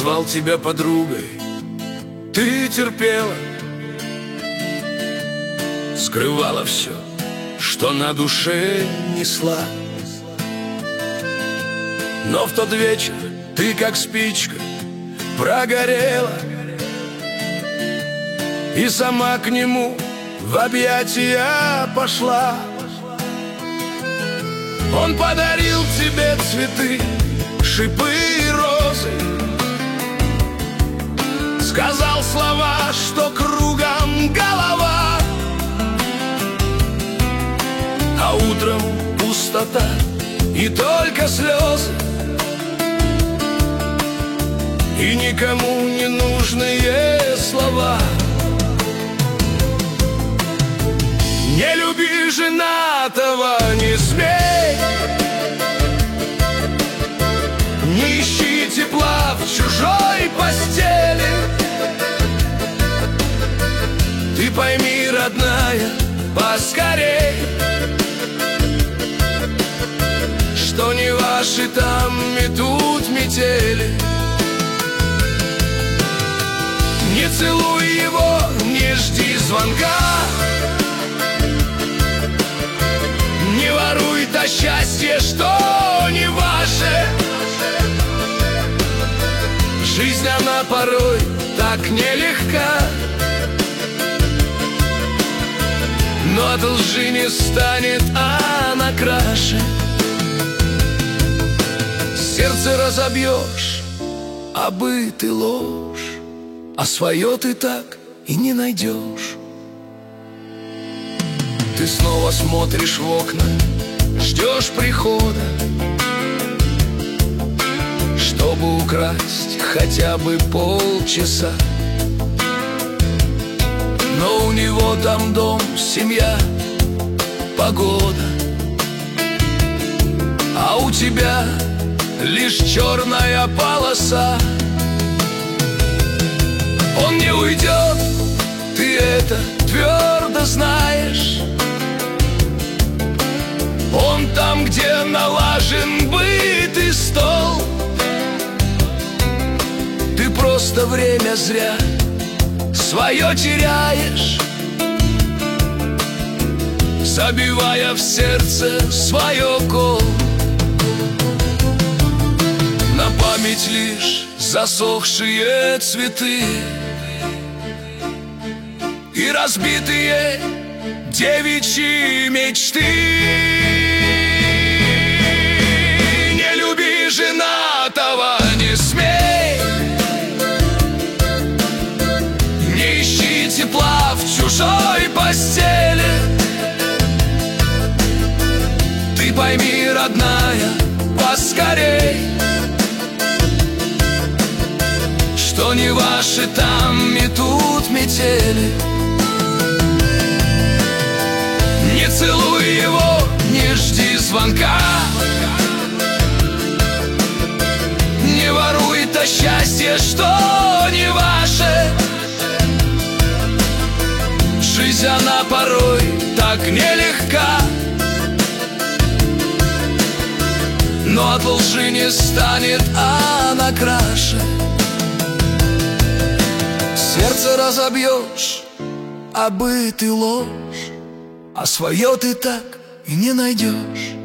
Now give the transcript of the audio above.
назвал тебя подругой, ты терпела, скрывала все, что на душе несла. Но в тот вечер ты, как спичка, прогорела и сама к нему в объятия пошла. Он подарил тебе цветы, шипы и розы, сказал слова, что кругом голова, а утром пустота и только слезы, и никому не нужные слова. Не люби женатого, не смей, не ищи тепла в чужой постели. Ты пойми, родная, поскорей, что не ваши там метут метели. Не целуй его, не жди звонка, не воруй то счастье, что не ваше. Жизнь, она порой так нелегка, но от лжи не станет она краше. Сердце разобьешь, а бы ты ложь, а свое ты так и не найдешь. Ты снова смотришь в окна, ждешь прихода, чтобы украсть хотя бы полчаса. Но у него там дом, семья, погода, а у тебя лишь черная полоса. Он не уйдет, ты это твердо знаешь. Он там, где налажен быт и стол. Ты просто время зря свое теряешь, забивая в сердце свое кол. На память лишь засохшие цветы и разбитые девичьи мечты. Не люби женатого, не смей, не ищи тепла в чужой постели. Ты пойми, родная, поскорей, что не ваши там метут метели. Не целуй его, не жди звонка, не воруй то счастье, что не ваше. Жизнь, она порой так нелегка, но от лжи не станет она краше. Сердце разобьешь, а бы ты ложь, а свое ты так и не найдешь.